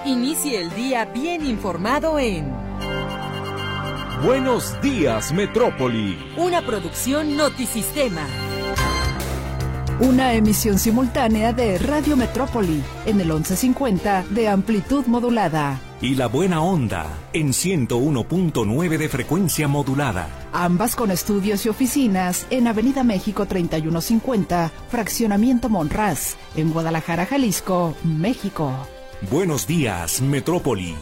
Inicie el día bien informado en Buenos Días, Metrópoli. una producción Notisistema. Una emisión simultánea de Radio Metrópoli en el 1150 de amplitud modulada. Y La Buena Onda en 101.9 de frecuencia modulada. Ambas con estudios y oficinas en Avenida México 3150, Fraccionamiento Monraz, en Guadalajara, Jalisco, México. Buenos Días, Metrópoli.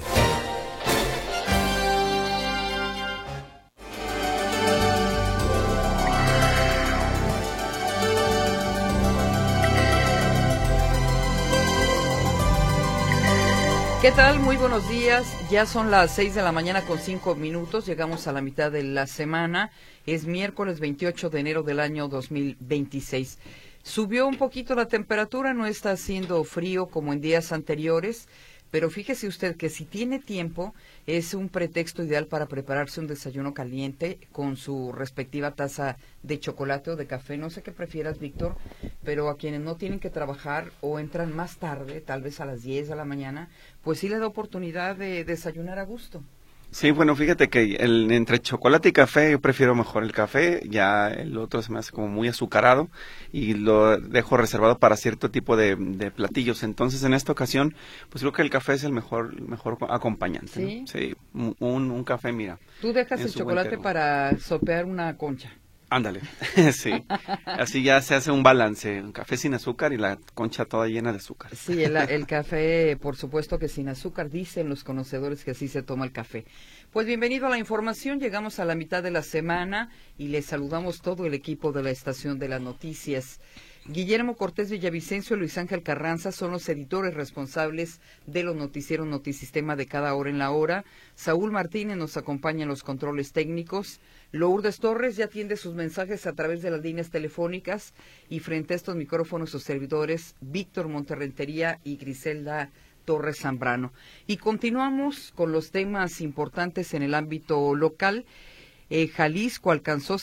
¿Qué tal? Muy buenos días. Ya son las 6 de la mañana con 5 minutos. Llegamos a la mitad de la semana. Es miércoles 28 de enero del año 2026. Subió un poquito la temperatura, no está haciendo frío como en días anteriores, pero fíjese usted que si tiene tiempo es un pretexto ideal para prepararse un desayuno caliente con su respectiva taza de chocolate o de café. No sé qué prefieras, Víctor, pero a quienes no tienen que trabajar o entran más tarde, tal vez a las 10 de la mañana, pues sí le da oportunidad de desayunar a gusto. Sí, bueno, fíjate que entre chocolate y café yo prefiero mejor el café, ya el otro se me hace como muy azucarado y lo dejo reservado para cierto tipo de platillos. Entonces, en esta ocasión, pues creo que el café es el mejor acompañante. ¿Sí? ¿No? Sí, un café, mira. Tú dejas el chocolate para sopear una concha. Ándale, sí, así ya se hace un balance, un café sin azúcar y la concha toda llena de azúcar. Sí, el café, por supuesto que sin azúcar, dicen los conocedores que así se toma el café. Pues bienvenido a la información, llegamos a la mitad de la semana y les saludamos todo el equipo de la Estación de las Noticias. Guillermo Cortés Villavicencio y Luis Ángel Carranza son los editores responsables de los noticieros Notisistema de cada hora en la hora. Saúl Martínez nos acompaña en los controles técnicos. Lourdes Torres ya atiende sus mensajes a través de las líneas telefónicas y frente a estos micrófonos sus servidores Víctor Monterrentería y Griselda Torres Zambrano. Y continuamos con los temas importantes en el ámbito local. Jalisco alcanzó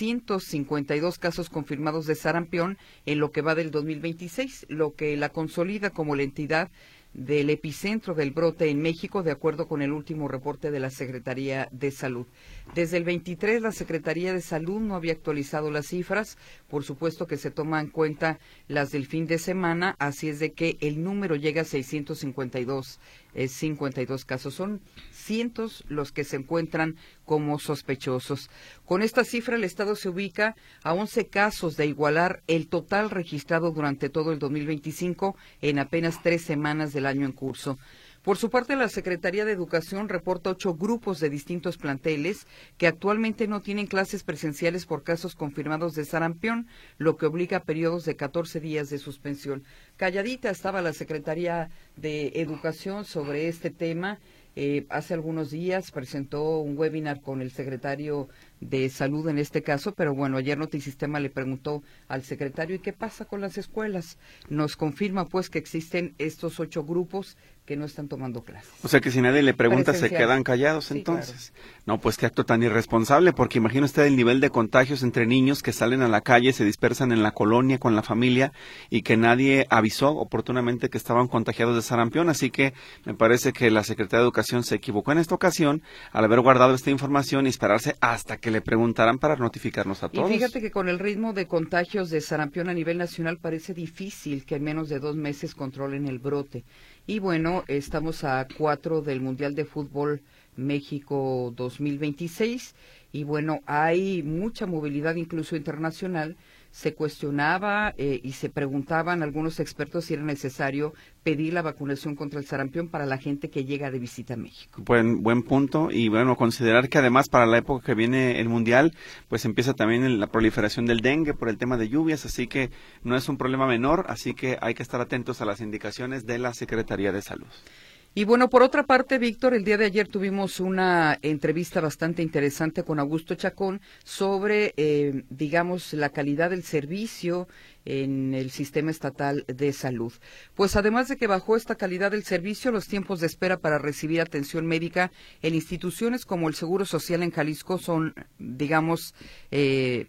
652 casos confirmados de sarampión en lo que va del 2026, lo que la consolida como la entidad del epicentro del brote en México, de acuerdo con el último reporte de la Secretaría de Salud. Desde el 23, la Secretaría de Salud no había actualizado las cifras, por supuesto que se toman en cuenta las del fin de semana, así es de que el número llega a 652 casos. Son cientos los que se encuentran como sospechosos. Con esta cifra, el Estado se ubica a 11 casos de igualar el total registrado durante todo el 2025 en apenas 3 semanas del año en curso. Por su parte, la Secretaría de Educación reporta 8 grupos de distintos planteles que actualmente no tienen clases presenciales por casos confirmados de sarampión, lo que obliga a periodos de 14 días de suspensión. Calladita estaba la Secretaría de Educación sobre este tema. Hace algunos días presentó un webinar con el secretario de Salud en este caso, pero bueno, ayer Notisistema le preguntó al secretario, ¿y qué pasa con las escuelas? Nos confirma pues que existen estos 8 grupos que no están tomando clases. O sea que si nadie le pregunta se quedan callados entonces. Claro. No, pues qué acto tan irresponsable, porque imagina usted el nivel de contagios entre niños que salen a la calle, se dispersan en la colonia con la familia y que nadie avisó oportunamente que estaban contagiados de sarampión, así que me parece que la Secretaría de Educación se equivocó en esta ocasión al haber guardado esta información y esperarse hasta que le preguntaran para notificarnos a todos. Y fíjate que con el ritmo de contagios de sarampión a nivel nacional parece difícil que en menos de 2 meses controlen el brote. Y bueno, estamos a 4 del Mundial de Fútbol México 2026 y bueno, hay mucha movilidad incluso internacional. Se cuestionaba y se preguntaban algunos expertos si era necesario pedir la vacunación contra el sarampión para la gente que llega de visita a México. Buen punto, y bueno, considerar que además para la época que viene el Mundial, pues empieza también la proliferación del dengue por el tema de lluvias, así que no es un problema menor, así que hay que estar atentos a las indicaciones de la Secretaría de Salud. Y bueno, por otra parte, Víctor, el día de ayer tuvimos una entrevista bastante interesante con Augusto Chacón sobre, digamos, la calidad del servicio en el sistema estatal de salud. Pues además de que bajó esta calidad del servicio, los tiempos de espera para recibir atención médica en instituciones como el Seguro Social en Jalisco son, digamos,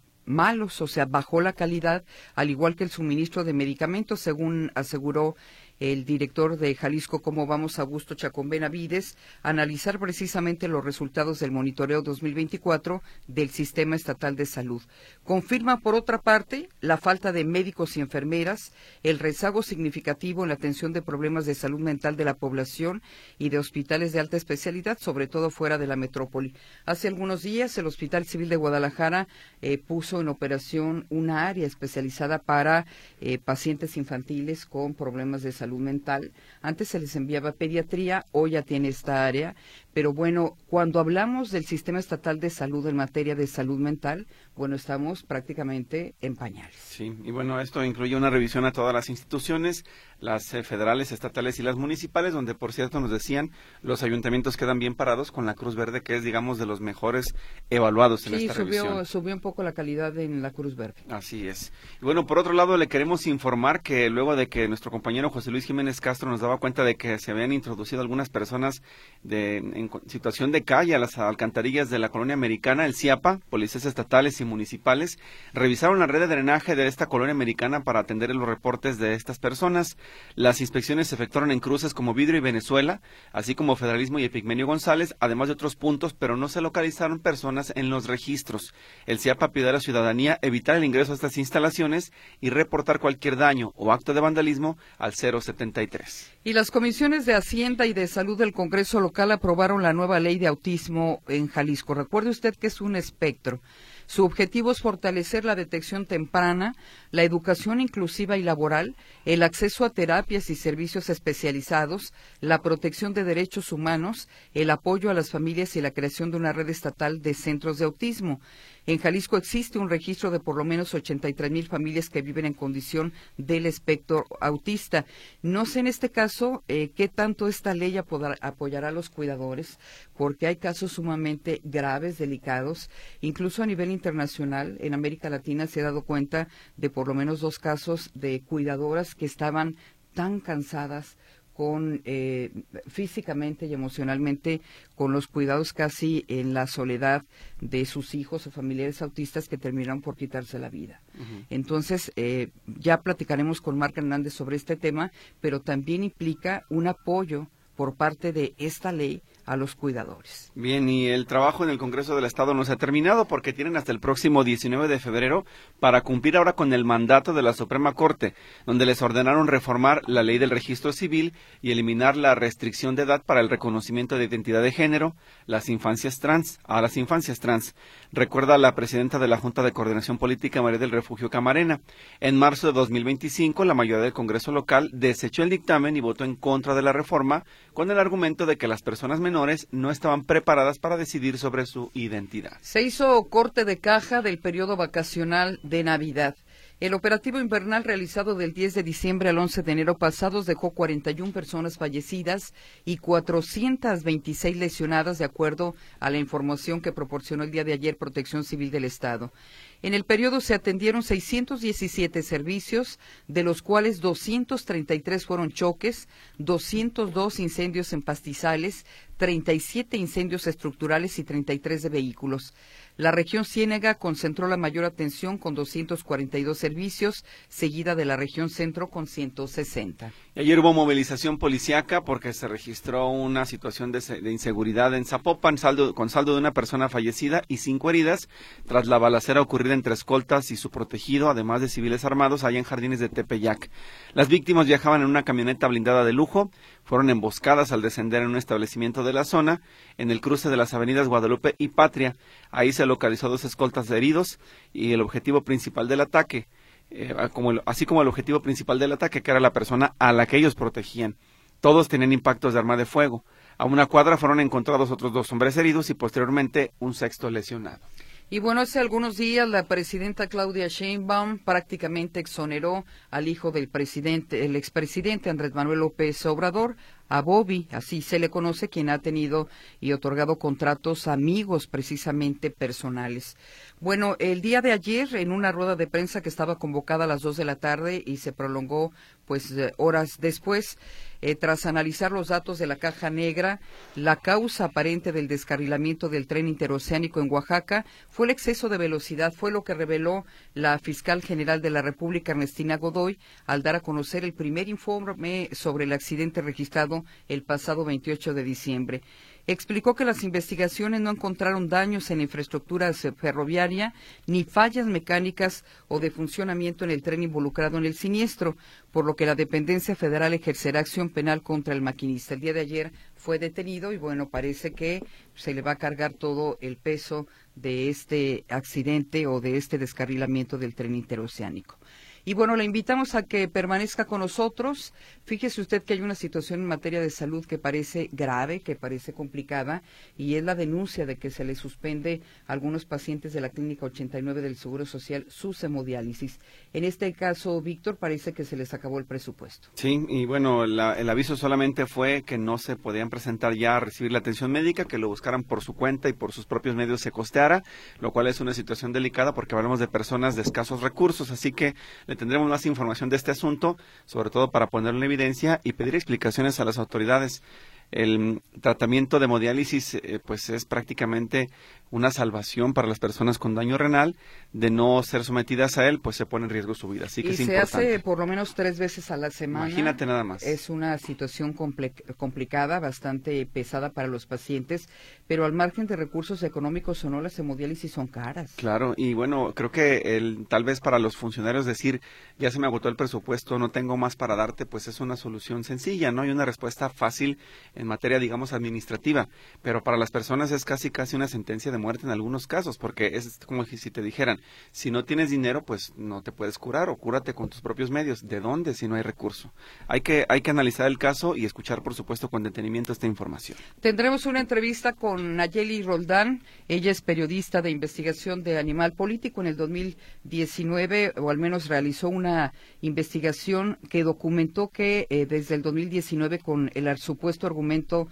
malos, o sea, bajó la calidad, al igual que el suministro de medicamentos, según aseguró el director de Jalisco Cómo Vamos, Augusto Chacón Benavides, a analizar precisamente los resultados del monitoreo 2024 del Sistema Estatal de Salud. Confirma, por otra parte, la falta de médicos y enfermeras, el rezago significativo en la atención de problemas de salud mental de la población y de hospitales de alta especialidad, sobre todo fuera de la metrópoli. Hace algunos días, el Hospital Civil de Guadalajara puso en operación una área especializada para pacientes infantiles con problemas de salud mental. Antes se les enviaba pediatría, hoy ya tiene esta área, pero bueno, cuando hablamos del Sistema Estatal de Salud en materia de salud mental, bueno, estamos prácticamente en pañales. Sí, y bueno, esto incluye una revisión a todas las instituciones, las federales, estatales y las municipales, donde por cierto nos decían, los ayuntamientos quedan bien parados con la Cruz Verde, que es, digamos, de los mejores evaluados en esta revisión. Sí, subió un poco la calidad en la Cruz Verde. Así es. Y bueno, por otro lado, le queremos informar que luego de que nuestro compañero José Luis Jiménez Castro nos daba cuenta de que se habían introducido algunas personas en situación de calle a las alcantarillas de la colonia americana, el CIAPA, policías estatales y municipales, revisaron la red de drenaje de esta colonia americana para atender los reportes de estas personas. Las inspecciones se efectuaron en cruces como Vidrio y Venezuela, así como Federalismo y Epigmenio González, además de otros puntos, pero no se localizaron personas en los registros. El CIAPA pide a la ciudadanía evitar el ingreso a estas instalaciones y reportar cualquier daño o acto de vandalismo al 073. Y las comisiones de Hacienda y de Salud del Congreso local aprobaron la nueva ley de autismo en Jalisco. Recuerde usted que es un espectro. Su objetivo es fortalecer la detección temprana, la educación inclusiva y laboral, el acceso a terapias y servicios especializados, la protección de derechos humanos, el apoyo a las familias y la creación de una red estatal de centros de autismo. En Jalisco existe un registro de por lo menos 83,000 familias que viven en condición del espectro autista. No sé en este caso qué tanto esta ley apoyará a los cuidadores, porque hay casos sumamente graves, delicados, incluso a nivel internacional. En América Latina se ha dado cuenta de por lo menos 2 casos de cuidadoras que estaban tan cansadas físicamente y emocionalmente, con los cuidados casi en la soledad de sus hijos o familiares autistas, que terminaron por quitarse la vida. Entonces, ya platicaremos con Marc Hernández sobre este tema, pero también implica un apoyo por parte de esta ley a los cuidadores. Bien, y el trabajo en el Congreso del Estado no se ha terminado porque tienen hasta el próximo 19 de febrero para cumplir ahora con el mandato de la Suprema Corte, donde les ordenaron reformar la ley del registro civil y eliminar la restricción de edad para el reconocimiento de identidad de género a las infancias trans. Recuerda la presidenta de la Junta de Coordinación Política, María del Refugio Camarena. En marzo de 2025, la mayoría del Congreso local desechó el dictamen y votó en contra de la reforma, con el argumento de que las personas menores no estaban preparadas para decidir sobre su identidad. Se hizo corte de caja del periodo vacacional de Navidad. El operativo invernal realizado del 10 de diciembre al 11 de enero pasados dejó 41 personas fallecidas y 426 lesionadas, de acuerdo a la información que proporcionó el día de ayer Protección Civil del Estado. En el periodo se atendieron 617 servicios, de los cuales 233 fueron choques, 202 incendios en pastizales, 37 incendios estructurales y 33 de vehículos. La región Ciénega concentró la mayor atención con 242 servicios, seguida de la región Centro con 160. Ayer hubo movilización policíaca porque se registró una situación de inseguridad en Zapopan, con saldo de una persona fallecida y 5 heridas, tras la balacera ocurrida entre escoltas y su protegido, además de civiles armados, allá en Jardines de Tepeyac. Las víctimas viajaban en una camioneta blindada de lujo, fueron emboscadas al descender en un establecimiento de la zona, en el cruce de las avenidas Guadalupe y Patria. Ahí se localizó 2 escoltas de heridos y el objetivo principal del ataque, así como el objetivo principal del ataque, que era la persona a la que ellos protegían. Todos tenían impactos de arma de fuego. A una cuadra fueron encontrados otros 2 hombres heridos y posteriormente un 6º lesionado. Y bueno, hace algunos días la presidenta Claudia Sheinbaum prácticamente exoneró al hijo del presidente, el expresidente Andrés Manuel López Obrador, a Bobby, así se le conoce, quien ha tenido y otorgado contratos a amigos precisamente personales. Bueno, el día de ayer, en una rueda de prensa que estaba convocada a las 2 de la tarde y se prolongó pues horas después. Tras analizar los datos de la caja negra, la causa aparente del descarrilamiento del tren interoceánico en Oaxaca fue el exceso de velocidad, fue lo que reveló la fiscal general de la República, Ernestina Godoy, al dar a conocer el primer informe sobre el accidente registrado el pasado 28 de diciembre. Explicó que las investigaciones no encontraron daños en la infraestructura ferroviaria ni fallas mecánicas o de funcionamiento en el tren involucrado en el siniestro, por lo que la dependencia federal ejercerá acción penal contra el maquinista. El día de ayer fue detenido y bueno, parece que se le va a cargar todo el peso de este accidente o de este descarrilamiento del tren interoceánico. Y bueno, le invitamos a que permanezca con nosotros. Fíjese usted que hay una situación en materia de salud que parece grave, que parece complicada, y es la denuncia de que se le suspende a algunos pacientes de la Clínica 89 del Seguro Social sus hemodiálisis. En este caso, Víctor, parece que se les acabó el presupuesto. Sí, y bueno, el aviso solamente fue que no se podían presentar ya a recibir la atención médica, que lo buscaran por su cuenta y por sus propios medios se costeara, lo cual es una situación delicada porque hablamos de personas de escasos recursos, así que le tendremos más información de este asunto, sobre todo para ponerlo en evidencia y pedir explicaciones a las autoridades. El tratamiento de hemodiálisis pues es prácticamente una salvación para las personas con daño renal. De no ser sometidas a él, pues se pone en riesgo su vida. Así que es importante. Y se hace por lo menos 3 veces a la semana. Imagínate nada más. Es una situación complicada, bastante pesada para los pacientes, pero al margen de recursos económicos o no, las hemodiálisis son caras. Claro, y bueno, creo que tal vez para los funcionarios decir, ya se me agotó el presupuesto, no tengo más para darte, pues es una solución sencilla, ¿no? Hay una respuesta fácil en materia, digamos, administrativa, pero para las personas es casi una sentencia de muerte en algunos casos, porque es como si te dijeran, si no tienes dinero, pues no te puedes curar, o cúrate con tus propios medios. ¿De dónde si no hay recurso? Hay que analizar el caso y escuchar, por supuesto, con detenimiento esta información. Tendremos una entrevista con Nayeli Roldán. Ella es periodista de investigación de Animal Político. En el 2019, o al menos realizó una investigación que documentó que desde el 2019, con el supuesto argumento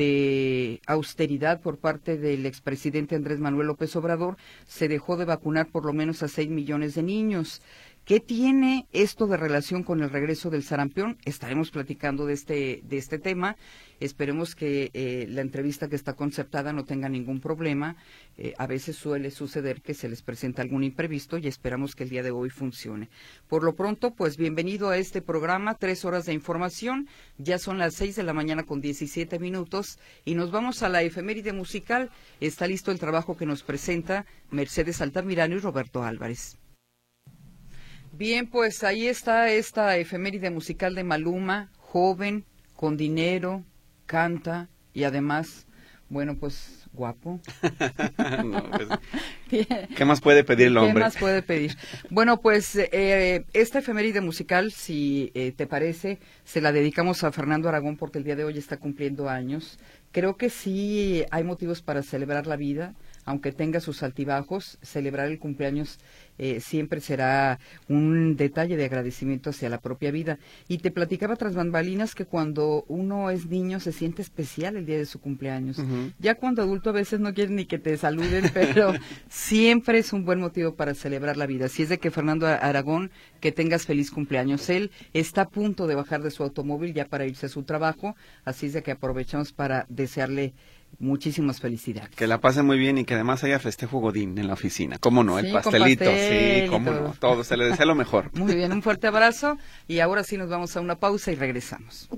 de austeridad por parte del expresidente Andrés Manuel López Obrador, se dejó de vacunar por lo menos a 6 millones de niños. ¿Qué tiene esto de relación con el regreso del sarampión? Estaremos platicando de este tema. Esperemos que la entrevista que está concertada no tenga ningún problema. A veces suele suceder que se les presenta algún imprevisto y esperamos que el día de hoy funcione. Por lo pronto, pues bienvenido a este programa, 3 horas de información. Ya son las 6 de la mañana con 17 minutos y nos vamos a la efeméride musical. Está listo el trabajo que nos presenta Mercedes Altamirano y Roberto Álvarez. Bien, pues ahí está esta efeméride musical de Maluma, joven, con dinero, canta y además, bueno, pues guapo. No, pues, ¿qué más puede pedir el hombre? ¿Qué más puede pedir? Bueno, pues esta efeméride musical, si te parece, se la dedicamos a Fernando Aragón porque el día de hoy está cumpliendo años. Creo que sí hay motivos para celebrar la vida, aunque tenga sus altibajos. Celebrar el cumpleaños siempre será un detalle de agradecimiento hacia la propia vida. Y te platicaba tras bambalinas que cuando uno es niño se siente especial el día de su cumpleaños. Ya cuando adulto a veces no quieren ni que te saluden, pero siempre es un buen motivo para celebrar la vida. Así es de que Fernando Aragón, que tengas feliz cumpleaños. Él está a punto de bajar de su automóvil ya para irse a su trabajo, así es de que aprovechamos para desearle muchísimas felicidades. Que la pase muy bien y que además haya festejo godín en la oficina. ¿Cómo no? El pastelito, sí, cómo no. Todo, se le desea lo mejor. Muy bien, un fuerte abrazo y ahora sí nos vamos a una pausa y regresamos.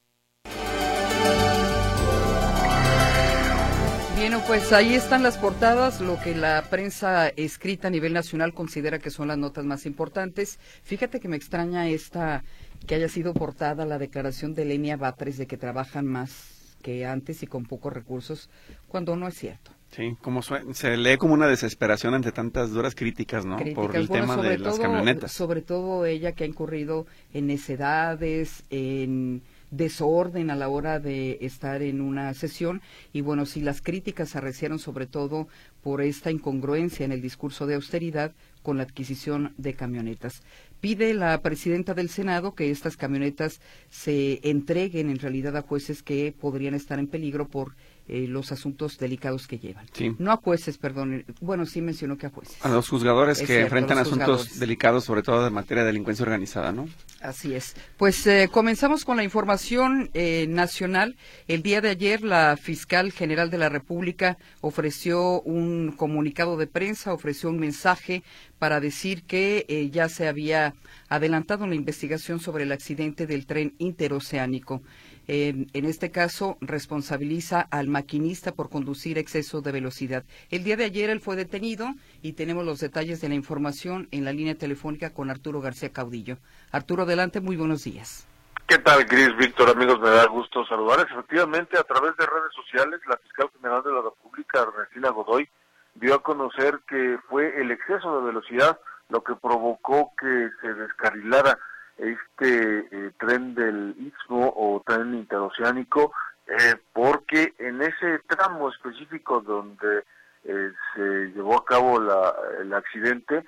Bien, pues ahí están las portadas, lo que la prensa escrita a nivel nacional considera que son las notas más importantes. Fíjate que me extraña que haya sido portada la declaración de Lenia Batres de que trabajan más que antes y con pocos recursos, cuando no es cierto. Sí, como se lee como una desesperación ante tantas duras críticas, ¿no? Por el tema de las camionetas. Sobre todo ella que ha incurrido en necedades, en desorden a la hora de estar en una sesión, y bueno, si las críticas arreciaron sobre todo por esta incongruencia en el discurso de austeridad, con la adquisición de camionetas. Pide la presidenta del Senado que estas camionetas se entreguen en realidad a jueces que podrían estar en peligro por los asuntos delicados que llevan. Sí. No a jueces, perdón. Bueno, sí mencionó que a jueces. A los juzgadores Es que cierto, enfrentan los asuntos juzgadores delicados, sobre todo de materia de delincuencia organizada, ¿no? Así es. Pues comenzamos con la información nacional. El día de ayer la fiscal general de la República ofreció un comunicado de prensa, ofreció un mensaje para decir que ya se había adelantado la investigación sobre el accidente del tren interoceánico. En este caso, responsabiliza al maquinista por conducir exceso de velocidad. El día de ayer él fue detenido y tenemos los detalles de la información en la línea telefónica con Arturo García Caudillo. Arturo, adelante, muy buenos días. ¿Qué tal, Cris, Víctor, amigos? Me da gusto saludarles. Efectivamente, a través de redes sociales, la fiscal general de la República, Ernestina Godoy, dio a conocer que fue el exceso de velocidad lo que provocó que se descarrilara tren del Istmo o tren interoceánico, porque en ese tramo específico donde se llevó a cabo el accidente,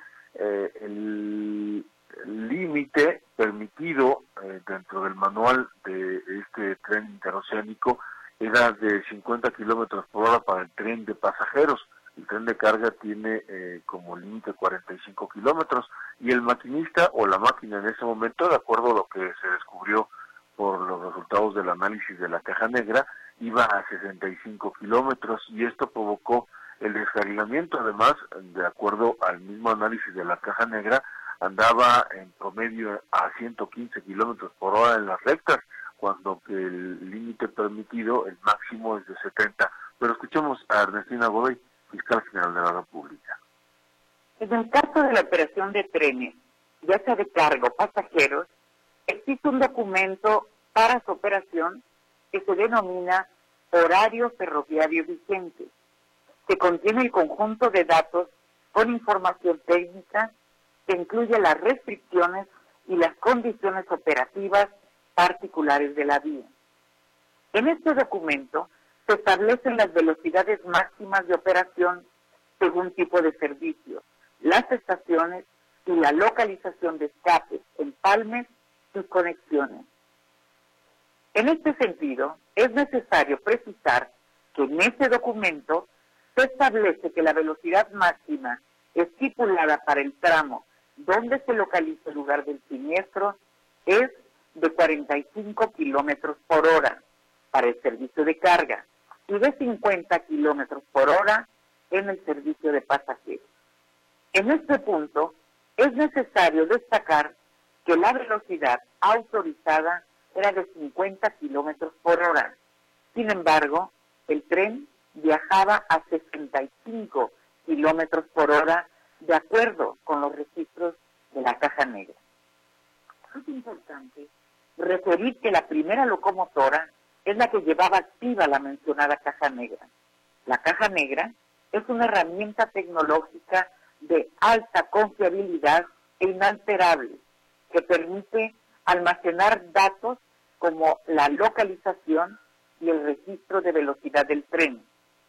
el límite permitido dentro del manual de este tren interoceánico era de 50 kilómetros por hora para el tren de pasajeros. El tren de carga tiene como límite 45 kilómetros y el maquinista o la máquina en ese momento, de acuerdo a lo que se descubrió por los resultados del análisis de la caja negra, iba a 65 kilómetros y esto provocó el descarrilamiento. Además, de acuerdo al mismo análisis de la caja negra, andaba en promedio a 115 kilómetros por hora en las rectas, cuando que el límite permitido, el máximo, es de 70. Pero escuchemos a Ernestina Godoy, fiscal general de la República. En el caso de la operación de trenes, ya sea de carga o pasajeros, existe un documento para su operación que se denomina Horario Ferroviario Vigente, que contiene el conjunto de datos con información técnica que incluye las restricciones y las condiciones operativas particulares de la vía. En este documento se establecen las velocidades máximas de operación según tipo de servicio, las estaciones y la localización de escapes, empalmes y conexiones. En este sentido, es necesario precisar que en ese documento se establece que la velocidad máxima estipulada para el tramo donde se localiza el lugar del siniestro es de 45 kilómetros por hora para el servicio de carga y de 50 kilómetros por hora en el servicio de pasajeros. En este punto, es necesario destacar que la velocidad autorizada era de 50 kilómetros por hora. Sin embargo, el tren viajaba a 65 kilómetros por hora de acuerdo con los registros de la caja negra. Es importante referir que la primera locomotora es la que llevaba activa la mencionada caja negra. La caja negra es una herramienta tecnológica de alta confiabilidad e inalterable que permite almacenar datos como la localización y el registro de velocidad del tren.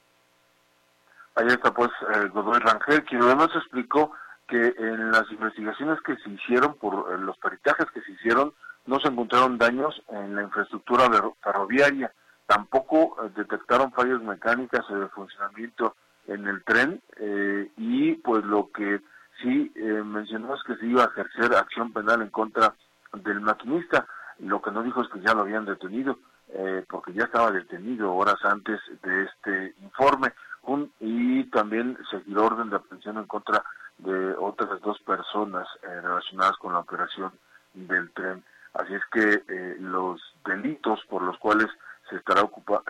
Ahí está pues Godoy Rangel, quien además explicó que en las investigaciones que se hicieron, por los peritajes que se hicieron, no se encontraron daños en la infraestructura ferroviaria, tampoco detectaron fallas mecánicas o de funcionamiento en el tren, y pues lo que sí mencionó es que se iba a ejercer acción penal en contra del maquinista. Lo que no dijo es que ya lo habían detenido, porque ya estaba detenido horas antes de este informe, y también se giró orden de aprehensión en contra de otras 2 personas relacionadas con la operación del tren. Así es que los delitos por los cuales se estará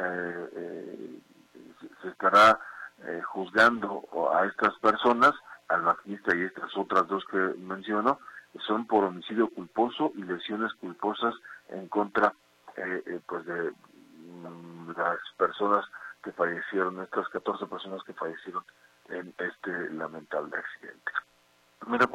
juzgando a estas personas, al maquinista y estas otras 2 que menciono, son por homicidio culposo y lesiones culposas en contra pues de las personas que fallecieron, estas 14 personas que fallecieron en este lamentable accidente. Mi reporte.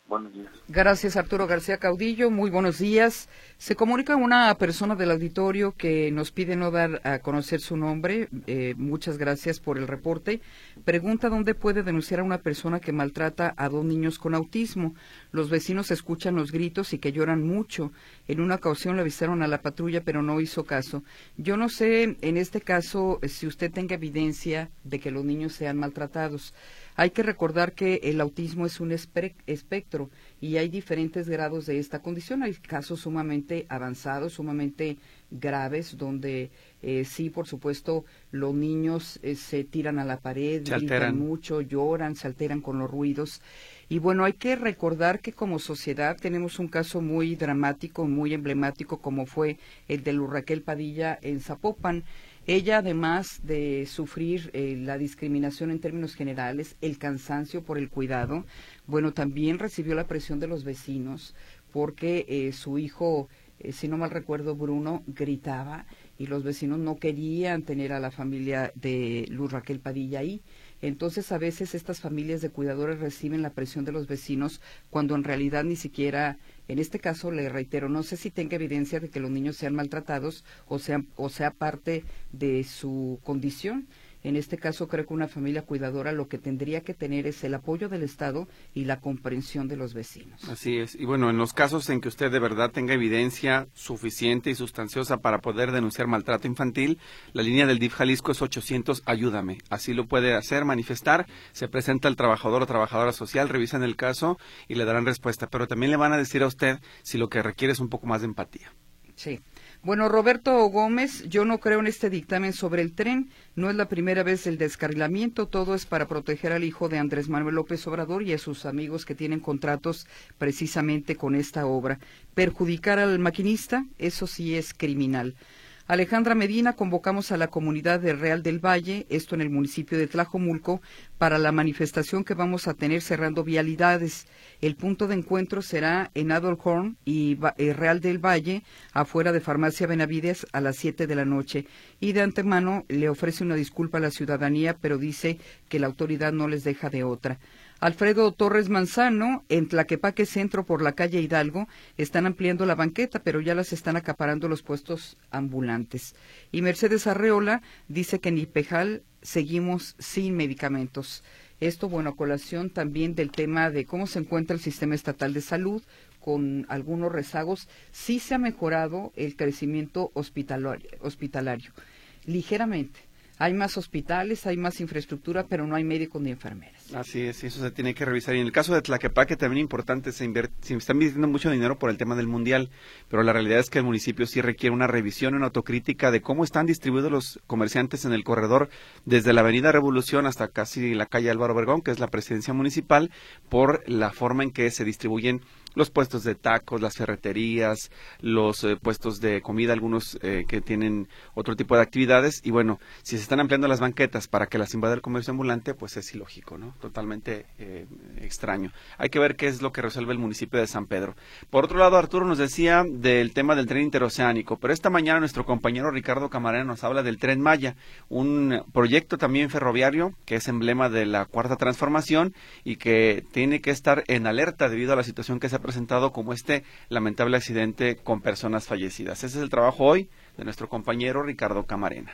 Buenos días. Gracias, Arturo García Caudillo. Muy buenos días. Se comunica una persona del auditorio que nos pide no dar a conocer su nombre. Muchas gracias por el reporte. Pregunta dónde puede denunciar a una persona que maltrata a 2 niños con autismo. Los vecinos escuchan los gritos y que lloran mucho. En una ocasión le avisaron a la patrulla, pero no hizo caso. Yo no sé, en este caso, si usted tenga evidencia de que los niños sean maltratados. Hay que recordar que el autismo es un espectro y hay diferentes grados de esta condición. Hay casos sumamente avanzados, sumamente graves, donde sí, por supuesto, los niños se tiran a la pared, gritan mucho, lloran, se alteran con los ruidos. Y bueno, hay que recordar que como sociedad tenemos un caso muy dramático, muy emblemático, como fue el de Luz Raquel Padilla en Zapopan. Ella, además de sufrir la discriminación en términos generales, el cansancio por el cuidado, bueno, también recibió la presión de los vecinos porque su hijo, si no mal recuerdo, Bruno, gritaba y los vecinos no querían tener a la familia de Luz Raquel Padilla ahí. Entonces, a veces estas familias de cuidadores reciben la presión de los vecinos cuando en realidad ni siquiera, en este caso, le reitero, no sé si tenga evidencia de que los niños sean maltratados o sea parte de su condición. En este caso, creo que una familia cuidadora lo que tendría que tener es el apoyo del Estado y la comprensión de los vecinos. Así es. Y bueno, en los casos en que usted de verdad tenga evidencia suficiente y sustanciosa para poder denunciar maltrato infantil, la línea del DIF Jalisco es 800 ayúdame. Así lo puede hacer, manifestar, se presenta el trabajador o trabajadora social, revisan el caso y le darán respuesta. Pero también le van a decir a usted si lo que requiere es un poco más de empatía. Sí. Bueno, Roberto Gómez, yo no creo en este dictamen sobre el tren, no es la primera vez el descarrilamiento, todo es para proteger al hijo de Andrés Manuel López Obrador y a sus amigos que tienen contratos precisamente con esta obra. Perjudicar al maquinista, eso sí es criminal. Alejandra Medina, convocamos a la comunidad de Real del Valle, esto en el municipio de Tlajomulco, para la manifestación que vamos a tener cerrando vialidades. El punto de encuentro será en Adolhorn y Real del Valle, afuera de Farmacia Benavides, a las 7 de la noche. Y de antemano le ofrece una disculpa a la ciudadanía, pero dice que la autoridad no les deja de otra. Alfredo Torres Manzano, en Tlaquepaque Centro por la calle Hidalgo, están ampliando la banqueta, pero ya las están acaparando los puestos ambulantes. Y Mercedes Arreola dice que en Ipejal seguimos sin medicamentos. Esto, bueno, a colación también del tema de cómo se encuentra el sistema estatal de salud, con algunos rezagos. Sí se ha mejorado el crecimiento hospitalario, ligeramente. Hay más hospitales, hay más infraestructura, pero no hay médicos ni enfermeras. Así es, eso se tiene que revisar. Y en el caso de Tlaquepaque también importante, se están invirtiendo mucho dinero por el tema del mundial, pero la realidad es que el municipio sí requiere una revisión, una autocrítica de cómo están distribuidos los comerciantes en el corredor, desde la avenida Revolución hasta casi la calle Álvaro Obregón, que es la presidencia municipal, por la forma en que se distribuyen los puestos de tacos, las ferreterías, los puestos de comida, algunos que tienen otro tipo de actividades. Y bueno, si se están ampliando las banquetas para que las invada el comercio ambulante, pues es ilógico, ¿no? Totalmente extraño. Hay que ver qué es lo que resuelve el municipio de San Pedro. Por otro lado, Arturo nos decía del tema del tren interoceánico, pero esta mañana nuestro compañero Ricardo Camarena nos habla del Tren Maya, un proyecto también ferroviario que es emblema de la Cuarta Transformación y que tiene que estar en alerta debido a la situación que se ha presentado como este lamentable accidente con personas fallecidas. Ese es el trabajo hoy de nuestro compañero Ricardo Camarena.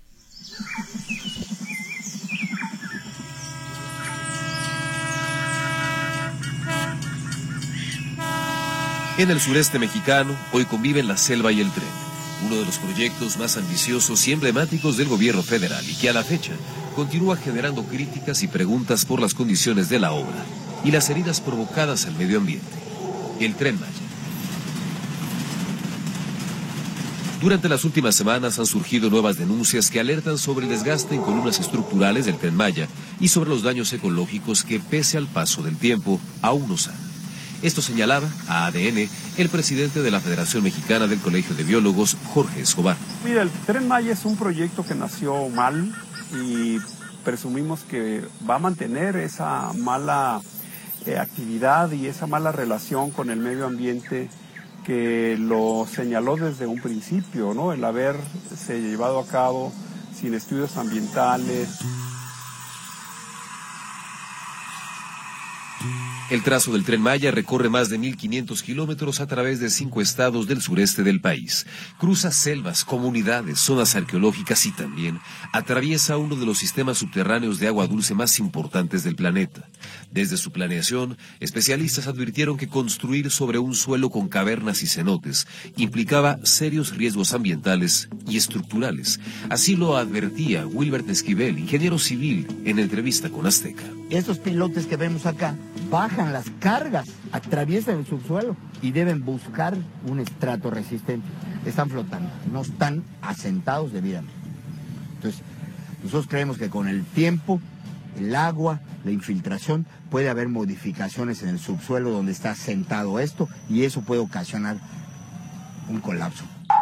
En el sureste mexicano, hoy conviven la selva y el tren, uno de los proyectos más ambiciosos y emblemáticos del gobierno federal y que a la fecha continúa generando críticas y preguntas por las condiciones de la obra y las heridas provocadas al medio ambiente. El Tren Maya. Durante las últimas semanas han surgido nuevas denuncias que alertan sobre el desgaste en columnas estructurales del Tren Maya y sobre los daños ecológicos que, pese al paso del tiempo, aún no sanan. Esto señalaba a ADN el presidente de la Federación Mexicana del Colegio de Biólogos, Jorge Escobar. Mira, el Tren Maya es un proyecto que nació mal y presumimos que va a mantener esa mala actividad y esa mala relación con el medio ambiente que lo señaló desde un principio, ¿no? El haberse llevado a cabo sin estudios ambientales. El trazo del Tren Maya recorre más de 1.500 kilómetros a través de 5 estados del sureste del país. Cruza selvas, comunidades, zonas arqueológicas y también atraviesa uno de los sistemas subterráneos de agua dulce más importantes del planeta. Desde su planeación, especialistas advirtieron que construir sobre un suelo con cavernas y cenotes implicaba serios riesgos ambientales y estructurales. Así lo advertía Wilbert Esquivel, ingeniero civil, en entrevista con Azteca. Estos pilotes que vemos acá bajan las cargas, atraviesan el subsuelo y deben buscar un estrato resistente. Están flotando, no están asentados debidamente. Entonces, nosotros creemos que con el tiempo, el agua, la infiltración, puede haber modificaciones en el subsuelo donde está asentado esto y eso puede ocasionar un colapso.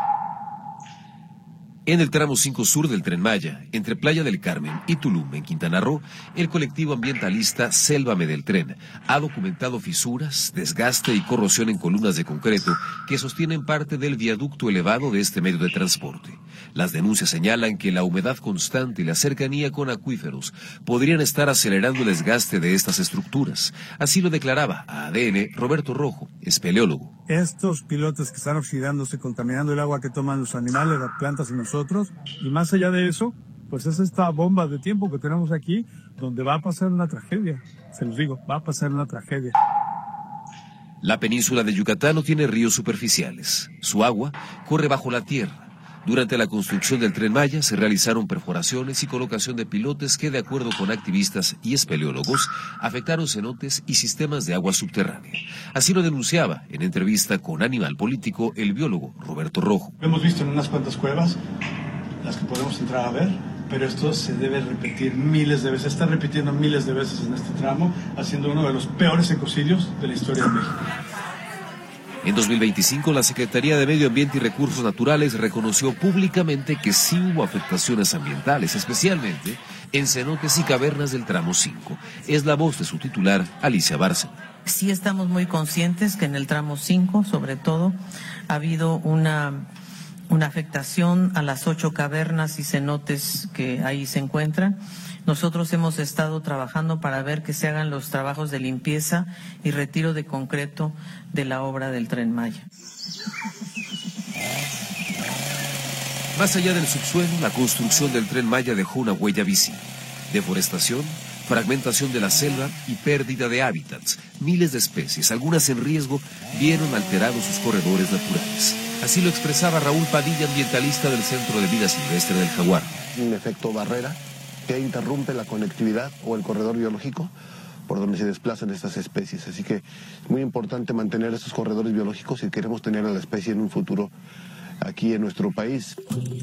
En el tramo 5 sur del Tren Maya, entre Playa del Carmen y Tulum, en Quintana Roo, el colectivo ambientalista Sélvame del Tren ha documentado fisuras, desgaste y corrosión en columnas de concreto que sostienen parte del viaducto elevado de este medio de transporte. Las denuncias señalan que la humedad constante y la cercanía con acuíferos podrían estar acelerando el desgaste de estas estructuras. Así lo declaraba a ADN Roberto Rojo, espeleólogo. Estos pilotes que están oxidándose, contaminando el agua que toman los animales, las plantas y nosotros, y más allá de eso, pues es esta bomba de tiempo que tenemos aquí, donde va a pasar una tragedia. Se los digo, va a pasar una tragedia. La península de Yucatán no tiene ríos superficiales. Su agua corre bajo la tierra. Durante la construcción del Tren Maya se realizaron perforaciones y colocación de pilotes que, de acuerdo con activistas y espeleólogos, afectaron cenotes y sistemas de agua subterránea. Así lo denunciaba en entrevista con Animal Político el biólogo Roberto Rojo. Lo hemos visto en unas cuantas cuevas, las que podemos entrar a ver, pero esto se debe repetir miles de veces, está repitiendo miles de veces en este tramo, haciendo uno de los peores ecocidios de la historia de México. En 2025, la Secretaría de Medio Ambiente y Recursos Naturales reconoció públicamente que sí hubo afectaciones ambientales, especialmente en cenotes y cavernas del tramo 5. Es la voz de su titular, Alicia Bárcena. Sí estamos muy conscientes que en el tramo 5, sobre todo, ha habido una afectación a las 8 cavernas y cenotes que ahí se encuentran. Nosotros hemos estado trabajando para ver que se hagan los trabajos de limpieza y retiro de concreto de la obra del Tren Maya. Más allá del subsuelo, la construcción del Tren Maya dejó una huella visible. Deforestación, fragmentación de la selva y pérdida de hábitats. Miles de especies, algunas en riesgo, vieron alterados sus corredores naturales. Así lo expresaba Raúl Padilla, ambientalista del Centro de Vida Silvestre del Jaguar. Un efecto barrera que interrumpe la conectividad o el corredor biológico por donde se desplazan estas especies. Así que es muy importante mantener estos corredores biológicos si queremos tener a la especie en un futuro aquí en nuestro país.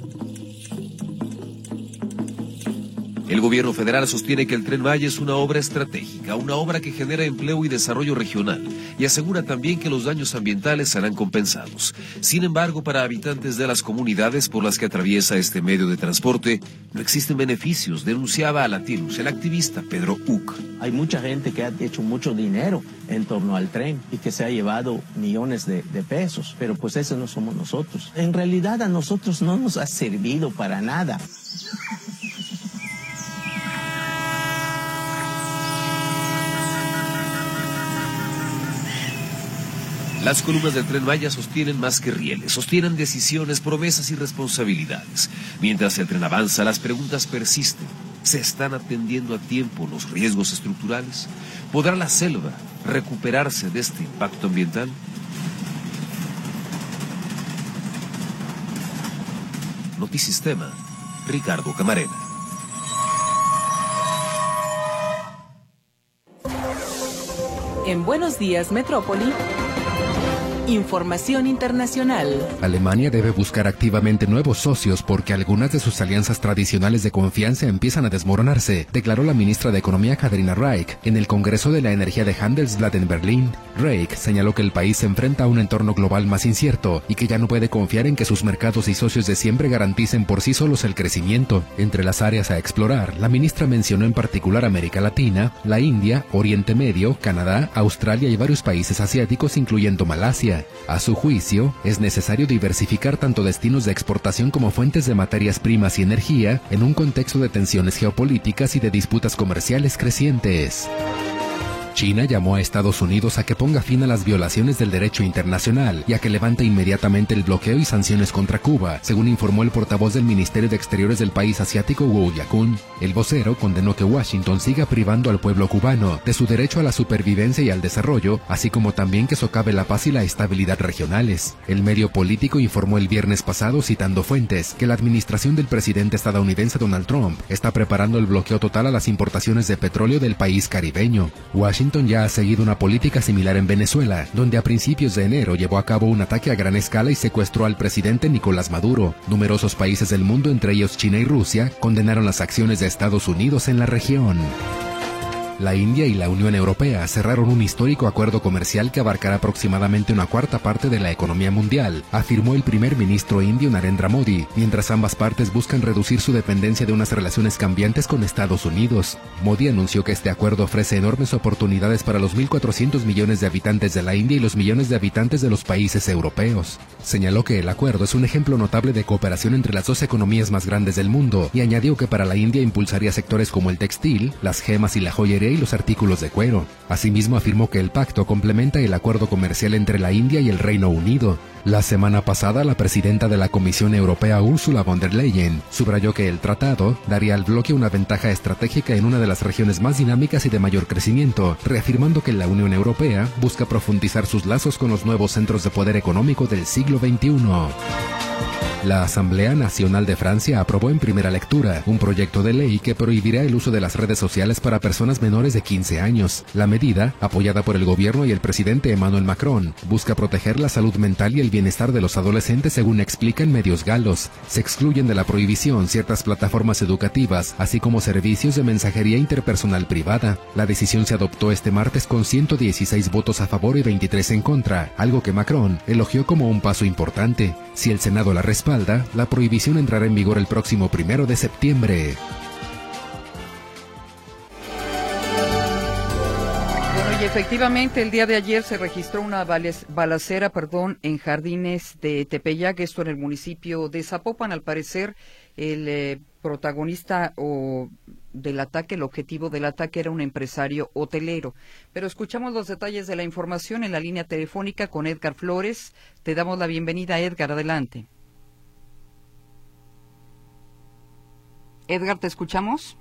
El gobierno federal sostiene que el Tren Maya es una obra estratégica, una obra que genera empleo y desarrollo regional, y asegura también que los daños ambientales serán compensados. Sin embargo, para habitantes de las comunidades por las que atraviesa este medio de transporte, no existen beneficios, denunciaba a Latinus el activista Pedro Uc. Hay mucha gente que ha hecho mucho dinero en torno al tren y que se ha llevado millones de pesos, pero pues eso no somos nosotros. En realidad a nosotros no nos ha servido para nada. Las columnas del Tren Maya sostienen más que rieles, sostienen decisiones, promesas y responsabilidades. Mientras el tren avanza, las preguntas persisten. ¿Se están atendiendo a tiempo los riesgos estructurales? ¿Podrá la selva recuperarse de este impacto ambiental? Notisistema, Ricardo Camarena. En Buenos Días, Metrópoli. Información internacional. Alemania debe buscar activamente nuevos socios porque algunas de sus alianzas tradicionales de confianza empiezan a desmoronarse, declaró la ministra de Economía Katharina Reich en el Congreso de la Energía de Handelsblatt en Berlín. Reich señaló que el país se enfrenta a un entorno global más incierto y que ya no puede confiar en que sus mercados y socios de siempre garanticen por sí solos el crecimiento. Entre las áreas a explorar, la ministra mencionó en particular América Latina, la India, Oriente Medio, Canadá, Australia y varios países asiáticos, incluyendo Malasia. A su juicio, es necesario diversificar tanto destinos de exportación como fuentes de materias primas y energía en un contexto de tensiones geopolíticas y de disputas comerciales crecientes. China llamó a Estados Unidos a que ponga fin a las violaciones del derecho internacional y a que levante inmediatamente el bloqueo y sanciones contra Cuba, según informó el portavoz del Ministerio de Exteriores del país asiático, Wu Yakun. El vocero condenó que Washington siga privando al pueblo cubano de su derecho a la supervivencia y al desarrollo, así como también que socave la paz y la estabilidad regionales. El medio político informó el viernes pasado, citando fuentes, que la administración del presidente estadounidense Donald Trump está preparando el bloqueo total a las importaciones de petróleo del país caribeño. Washington ya ha seguido una política similar en Venezuela, donde a principios de enero llevó a cabo un ataque a gran escala y secuestró al presidente Nicolás Maduro. Numerosos países del mundo, entre ellos China y Rusia, condenaron las acciones de Estados Unidos en la región. La India y la Unión Europea cerraron un histórico acuerdo comercial que abarcará aproximadamente una cuarta parte de la economía mundial, afirmó el primer ministro indio Narendra Modi, mientras ambas partes buscan reducir su dependencia de unas relaciones cambiantes con Estados Unidos. Modi anunció que este acuerdo ofrece enormes oportunidades para los 1.400 millones de habitantes de la India y los millones de habitantes de los países europeos. Señaló que el acuerdo es un ejemplo notable de cooperación entre las dos economías más grandes del mundo y añadió que para la India impulsaría sectores como el textil, las gemas y la joyería y los artículos de cuero. Asimismo, afirmó que el pacto complementa el acuerdo comercial entre la India y el Reino Unido. La semana pasada, la presidenta de la Comisión Europea, Ursula von der Leyen, subrayó que el tratado daría al bloque una ventaja estratégica en una de las regiones más dinámicas y de mayor crecimiento, reafirmando que la Unión Europea busca profundizar sus lazos con los nuevos centros de poder económico del siglo XXI. La Asamblea Nacional de Francia aprobó en primera lectura un proyecto de ley que prohibirá el uso de las redes sociales para personas menores de 15 años. La medida, apoyada por el gobierno y el presidente Emmanuel Macron, busca proteger la salud mental y el bienestar de los adolescentes, según explican medios galos. Se excluyen de la prohibición ciertas plataformas educativas, así como servicios de mensajería interpersonal privada. La decisión se adoptó este martes con 116 votos a favor y 23 en contra, algo que Macron elogió como un paso importante. Si el Senado la respalda, la prohibición entrará en vigor el próximo 1 de septiembre. Bueno, y efectivamente el día de ayer se registró una balacera en Jardines de Tepeyac, esto en el municipio de Zapopan. Al parecer el protagonista del ataque, el objetivo del ataque era un empresario hotelero. Pero escuchamos los detalles de la información en la línea telefónica con Edgar Flores. Te damos la bienvenida, Edgar, adelante. Edgar, ¿te escuchamos?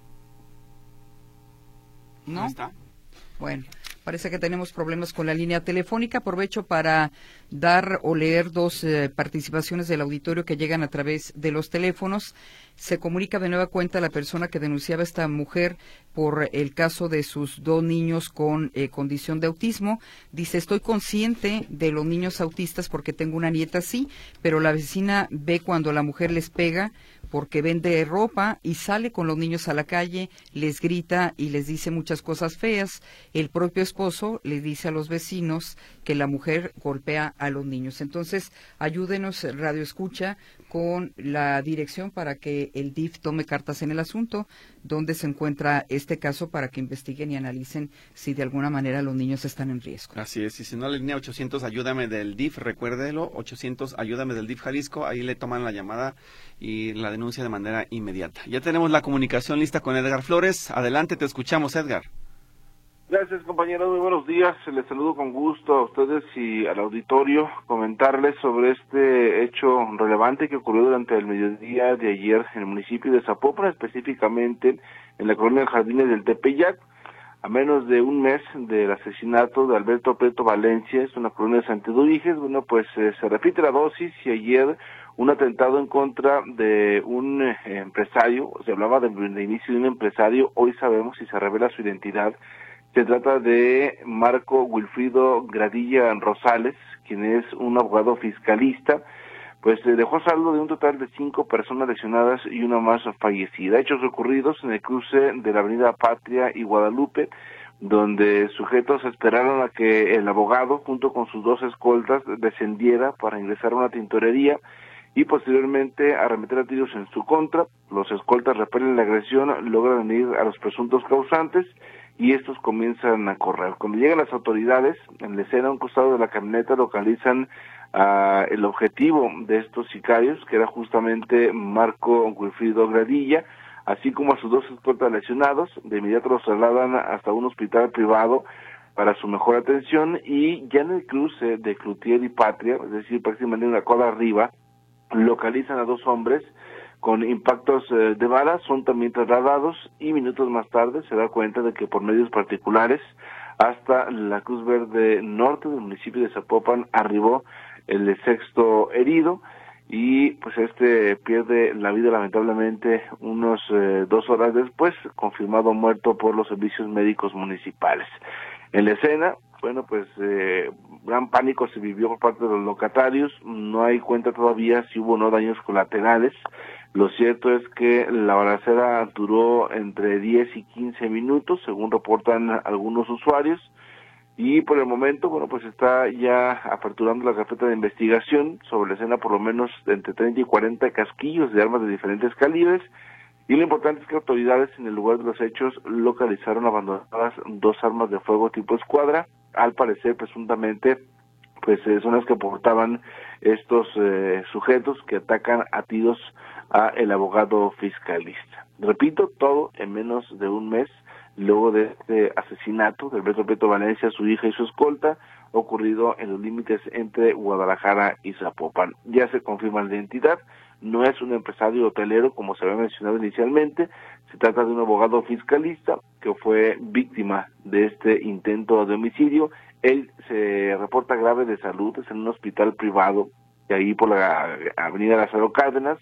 ¿No? ¿Está? Bueno, parece que tenemos problemas con la línea telefónica. Aprovecho para dar o leer dos participaciones del auditorio que llegan a través de los teléfonos. Se comunica de nueva cuenta la persona que denunciaba a esta mujer por el caso de sus 2 niños con condición de autismo. Dice, estoy consciente de los niños autistas porque tengo una nieta así, pero la vecina ve cuando la mujer les pega porque vende ropa y sale con los niños a la calle, les grita y les dice muchas cosas feas. El propio esposo le dice a los vecinos que la mujer golpea a los niños. Entonces, ayúdenos, Radio Escucha, con la dirección para que el DIF tome cartas en el asunto, donde se encuentra este caso, para que investiguen y analicen si de alguna manera los niños están en riesgo. Así es, y si no, la línea 800 Ayúdame del DIF, recuérdelo, 800 Ayúdame del DIF Jalisco, ahí le toman la llamada y la denuncia de manera inmediata. Ya tenemos la comunicación lista con Edgar Flores. Adelante, te escuchamos, Edgar. Gracias, compañeros, muy buenos días. Les saludo con gusto a ustedes y al auditorio. Comentarles sobre este hecho relevante que ocurrió durante el mediodía de ayer en el municipio de Zapopan, específicamente en la colonia Jardines del Tepeyac. A menos de un mes del asesinato de Alberto Prieto Valencia, es una colonia de Santiduriges. Bueno, pues se repite la dosis y ayer un atentado en contra de un empresario. Se hablaba de inicio de un empresario, hoy sabemos y se revela su identidad. Se trata de Marco Wilfrido Gradilla Rosales, quien es un abogado fiscalista. Pues dejó saldo de un total de 5 personas lesionadas y una más fallecida. Hechos ocurridos en el cruce de la avenida Patria y Guadalupe, donde sujetos esperaron a que el abogado, junto con sus 2 escoltas, descendiera para ingresar a una tintorería y posteriormente arremeter a tiros en su contra. Los escoltas repelen la agresión, logran ir a los presuntos causantes y estos comienzan a correr. Cuando llegan las autoridades, en la escena, a un costado de la camioneta, localizan el objetivo de estos sicarios, que era justamente Marco Wilfrido Gradilla, así como a sus 2 escoltas lesionados. De inmediato los trasladan hasta un hospital privado, para su mejor atención, y ya en el cruce de Cloutier y Patria, es decir, prácticamente una cuadra arriba, localizan a 2 hombres con impactos de bala, son también trasladados y minutos más tarde se da cuenta de que por medios particulares hasta la Cruz Verde Norte del municipio de Zapopan arribó el 6º herido, y pues pierde la vida lamentablemente unos 2 horas después, confirmado muerto por los servicios médicos municipales. En la escena, bueno, pues gran pánico se vivió por parte de los locatarios, no hay cuenta todavía si hubo o no daños colaterales. Lo cierto es que la balacera duró entre 10 y 15 minutos, según reportan algunos usuarios, y por el momento, bueno, pues está ya aperturando la carpeta de investigación. Sobre la escena por lo menos entre 30 y 40 casquillos de armas de diferentes calibres, y lo importante es que autoridades en el lugar de los hechos localizaron abandonadas 2 armas de fuego tipo escuadra, al parecer presuntamente pues son las que portaban estos sujetos que atacan a tiros a el abogado fiscalista. Repito, todo en menos de un mes luego de este asesinato del Beto Prieto Valencia, su hija y su escolta, ocurrido en los límites entre Guadalajara y Zapopan. Ya se confirma la identidad, no es un empresario hotelero como se había mencionado inicialmente, se trata de un abogado fiscalista que fue víctima de este intento de homicidio. Él se reporta grave de salud, es en un hospital privado, de ahí por la avenida Lázaro Cárdenas,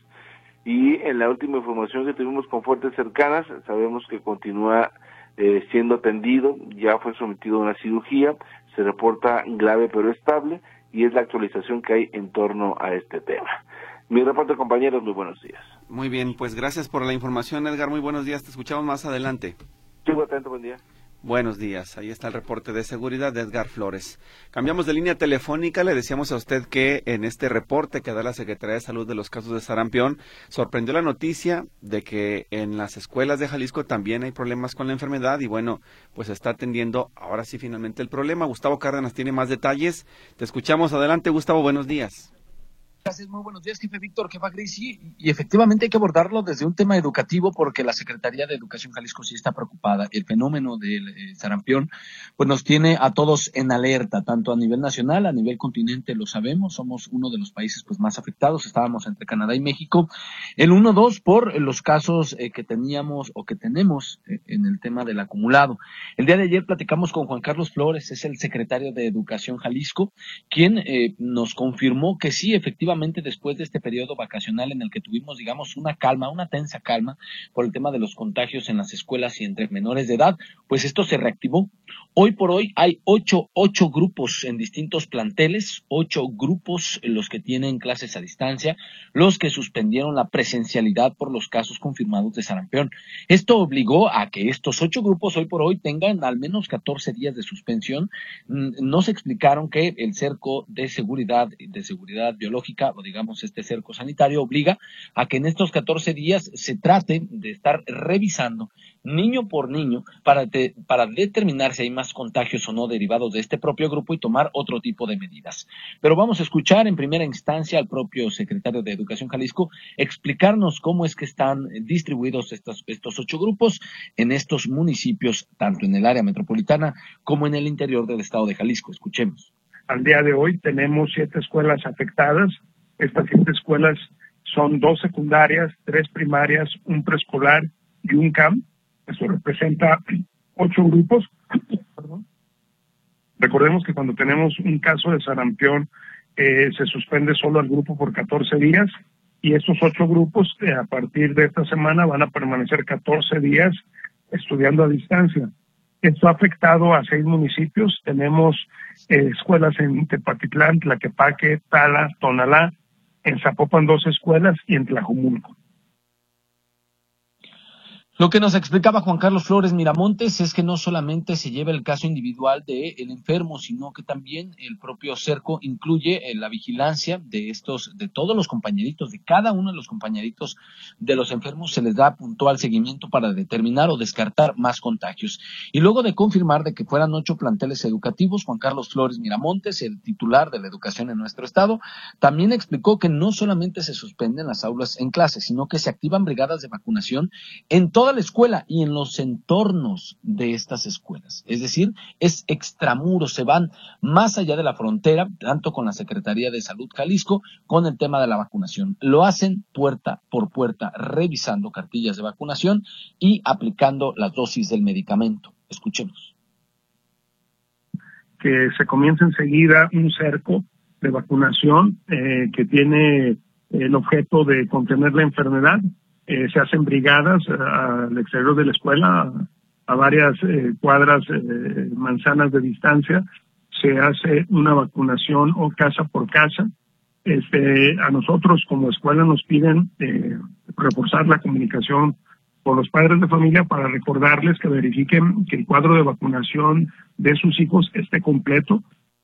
y en la última información que tuvimos con fuentes cercanas, sabemos que continúa siendo atendido, ya fue sometido a una cirugía, se reporta grave pero estable, y es la actualización que hay en torno a este tema. Mi reporte, compañeros, muy buenos días. Muy bien, pues gracias por la información, Edgar, muy buenos días, te escuchamos más adelante. Sigo atento, buen día. Buenos días, ahí está el reporte de seguridad de Edgar Flores. Cambiamos de línea telefónica, le decíamos a usted que en este reporte que da la Secretaría de Salud de los casos de sarampión, sorprendió la noticia de que en las escuelas de Jalisco también hay problemas con la enfermedad y bueno, pues está atendiendo ahora sí finalmente el problema. Gustavo Cárdenas tiene más detalles, te escuchamos, adelante Gustavo, buenos días. Gracias, muy buenos días, jefe Víctor, jefa Gris, y efectivamente hay que abordarlo desde un tema educativo porque la Secretaría de Educación Jalisco sí está preocupada. El fenómeno del sarampión pues nos tiene a todos en alerta, tanto a nivel nacional, a nivel continente, lo sabemos, somos uno de los países pues más afectados, estábamos entre Canadá y México, el 1-2 por los casos que teníamos o que tenemos en el tema del acumulado. El día de ayer platicamos con Juan Carlos Flores, es el secretario de Educación Jalisco, quien nos confirmó que sí, efectivamente, después de este periodo vacacional en el que tuvimos, digamos, una tensa calma por el tema de los contagios en las escuelas y entre menores de edad, pues esto se reactivó. Hoy por hoy hay ocho grupos en distintos planteles, 8 grupos los que tienen clases a distancia, los que suspendieron la presencialidad por los casos confirmados de sarampión. Esto obligó a que estos 8 grupos hoy por hoy tengan al menos 14 días de suspensión. Nos explicaron que el cerco de seguridad biológica, o digamos este cerco sanitario, obliga a que en estos 14 días se trate de estar revisando niño por niño para determinar si hay más contagios o no derivados de este propio grupo y tomar otro tipo de medidas. Pero vamos a escuchar en primera instancia al propio secretario de Educación Jalisco explicarnos cómo es que están distribuidos estos 8 grupos en estos municipios, tanto en el área metropolitana como en el interior del estado de Jalisco. Escuchemos. Al día de hoy tenemos 7 escuelas afectadas. Estas 7 escuelas son 2 secundarias, 3 primarias, un preescolar y un CAM. Eso representa 8 grupos. Recordemos que cuando tenemos un caso de sarampión, se suspende solo al grupo por 14 días y estos 8 grupos a partir de esta semana van a permanecer 14 días estudiando a distancia. Esto ha afectado a 6 municipios. Tenemos escuelas en Tepatitlán, Tlaquepaque, Tala, Tonalá, en Zapopan 2 escuelas y en Tlajomulco. Lo que nos explicaba Juan Carlos Flores Miramontes es que no solamente se lleva el caso individual del enfermo, sino que también el propio cerco incluye la vigilancia de todos los compañeritos, de cada uno de los compañeritos de los enfermos, se les da puntual seguimiento para determinar o descartar más contagios. Y luego de confirmar de que fueran 8 planteles educativos, Juan Carlos Flores Miramontes, el titular de la educación en nuestro estado, también explicó que no solamente se suspenden las aulas en clase, sino que se activan brigadas de vacunación en todas toda la escuela y en los entornos de estas escuelas. Es decir, es extramuros, se van más allá de la frontera, tanto con la Secretaría de Salud Jalisco, con el tema de la vacunación. Lo hacen puerta por puerta, revisando cartillas de vacunación y aplicando las dosis del medicamento. Escuchemos. Que se comience enseguida un cerco de vacunación que tiene el objeto de contener la enfermedad. Se hacen brigadas al exterior de la escuela, a varias cuadras, manzanas de distancia. Se hace una vacunación o casa por casa. A nosotros como escuela nos piden reforzar la comunicación con los padres de familia para recordarles que verifiquen que el cuadro de vacunación de sus hijos esté completo.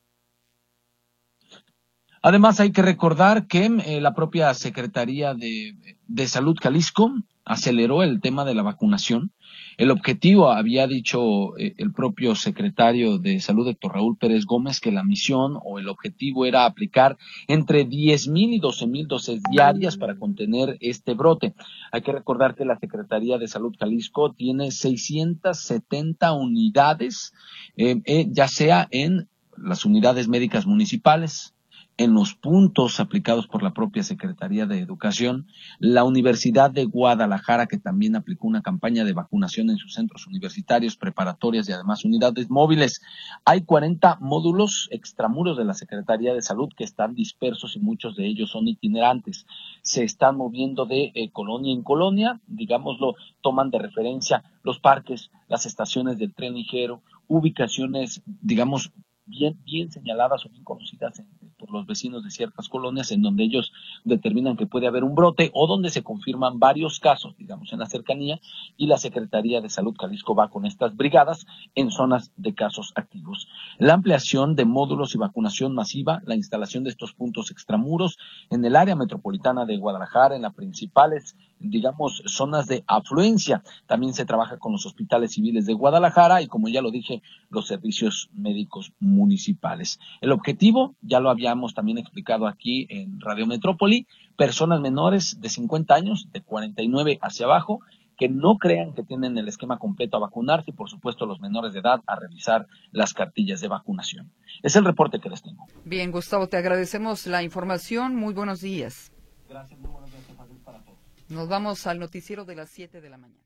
Además, hay que recordar que la propia Secretaría de Salud Jalisco aceleró el tema de la vacunación. El objetivo, había dicho el propio secretario de Salud, Héctor Raúl Pérez Gómez, que la misión o el objetivo era aplicar entre 10,000 y 12,000 dosis diarias para contener este brote. Hay que recordar que la Secretaría de Salud Jalisco tiene 670 unidades, ya sea en las unidades médicas municipales, en los puntos aplicados por la propia Secretaría de Educación, la Universidad de Guadalajara, que también aplicó una campaña de vacunación en sus centros universitarios, preparatorias y además unidades móviles. Hay 40 módulos extramuros de la Secretaría de Salud que están dispersos y muchos de ellos son itinerantes. Se están moviendo de colonia en colonia, digámoslo, toman de referencia los parques, las estaciones del tren ligero, ubicaciones, digamos, bien señaladas o bien conocidas por los vecinos de ciertas colonias en donde ellos determinan que puede haber un brote o donde se confirman varios casos, digamos, en la cercanía, y la Secretaría de Salud Jalisco va con estas brigadas en zonas de casos activos. La ampliación de módulos y vacunación masiva, la instalación de estos puntos extramuros en el área metropolitana de Guadalajara, en las principales, digamos, zonas de afluencia. También se trabaja con los hospitales civiles de Guadalajara y, como ya lo dije, los servicios médicos municipales. El objetivo, ya lo habíamos también explicado aquí en Radio Metrópoli, personas menores de 50 años, de 49 hacia abajo, que no crean que tienen el esquema completo a vacunarse y, por supuesto, los menores de edad a revisar las cartillas de vacunación. Es el reporte que les tengo. Bien, Gustavo, te agradecemos la información. Muy buenos días. Gracias, muy buenos días para todos. Nos vamos al noticiero de las 7 de la mañana.